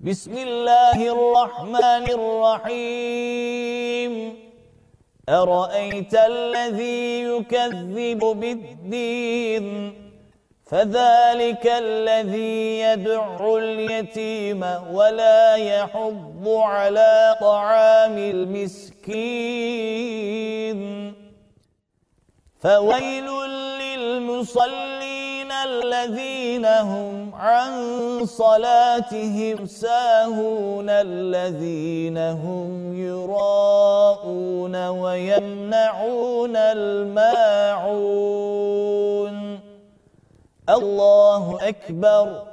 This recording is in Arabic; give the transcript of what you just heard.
بسم الله الرحمن الرحيم أرأيت الذي يكذب بالدين فذلك الذي يدع اليتيم ولا يحض على طعام المسكين فويل للمصلين الذين هم عن صلاتهم ساهون الذين هم يراءون ويمنعون الماعون الله أكبر